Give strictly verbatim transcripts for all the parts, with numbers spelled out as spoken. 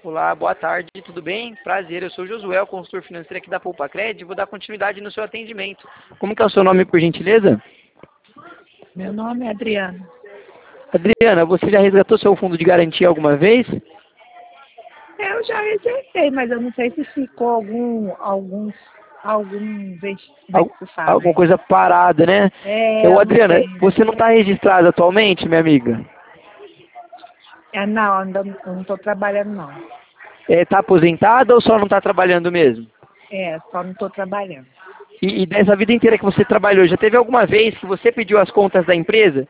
Olá, boa tarde, tudo bem? Prazer, eu sou o Josué, consultor financeiro aqui da Poupa Cred, vou dar continuidade no seu atendimento. Como que é o seu nome, por gentileza? Meu nome é Adriana. Adriana, você já resgatou seu fundo de garantia alguma vez? Eu já rejeitei, mas eu não sei se ficou algum, algum, algum, vez- como é Al- que se fala? alguma coisa parada, né? É, Eu, eu não Adriana, sei. você não está registrada atualmente, minha amiga? É, não, ainda não- eu não estou trabalhando, não. Está aposentada ou só não está trabalhando mesmo? É, só não estou trabalhando. E, e dessa vida inteira que você trabalhou, já teve alguma vez que você pediu as contas da empresa?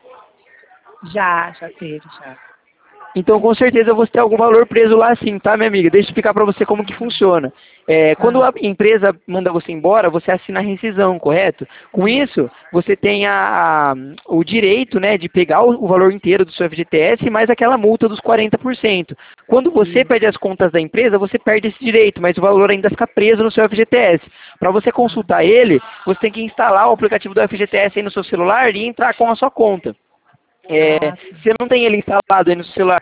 Já, já teve, já. Então, com certeza, você tem algum valor preso lá sim, tá, minha amiga? Deixa eu explicar para você como que funciona. É, quando Ah, a empresa manda você embora, você assina a rescisão, correto? Com isso, você tem a, a- o direito, né, de pegar o, o valor inteiro do seu F G T S mais aquela multa dos quarenta por cento. Quando você isso. pede as contas da empresa, você perde esse direito, mas o valor ainda fica preso no seu F G T S. Para você Ah, consultar ele, você tem que instalar o aplicativo do F G T S aí no seu celular e entrar com a sua conta. É, ah, você não tem ele instalado aí no seu celular?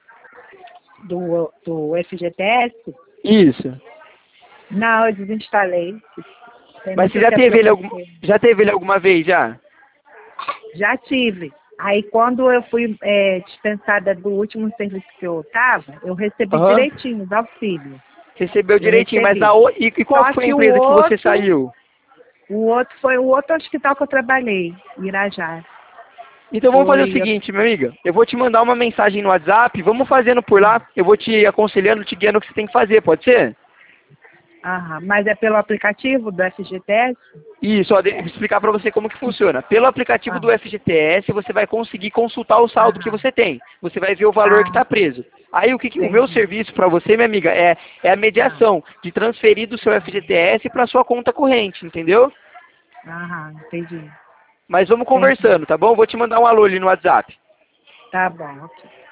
do, do F G T S? Isso. Não, eu desinstalei. Tem Mas você muito já tempo que teve eu ele, algum, passei. já teve ele alguma vez já? Já tive. Aí quando eu fui é, dispensada do último serviço que eu estava, eu recebi Aham. direitinho os auxílios. Recebeu Eu direitinho, mas recebi. a, o- e, e qual Só que foi a que o empresa que você outro, saiu? o outro foi o outro hospital que eu trabalhei, Irajá. Então vamos fazer o Foi. seguinte, minha amiga. Eu vou te mandar uma mensagem no WhatsApp, vamos fazendo por lá. Eu vou te aconselhando, te guiando o que você tem que fazer, pode ser? Aham, mas é pelo aplicativo do F G T S? Isso, ó, deixa eu explicar para você como que funciona. Pelo aplicativo do Ah, F G T S, você vai conseguir consultar o saldo que aham. você tem. Você vai ver o valor que Ah, está preso. Aí o que, que- o meu entendi. serviço para você, minha amiga, é, é a Ah, mediação de transferir do seu F G T S para sua conta corrente, entendeu? aham, entendi. Mas vamos Entendi. conversando, tá bom? Vou te mandar um alô ali no WhatsApp. Tá bom, ok.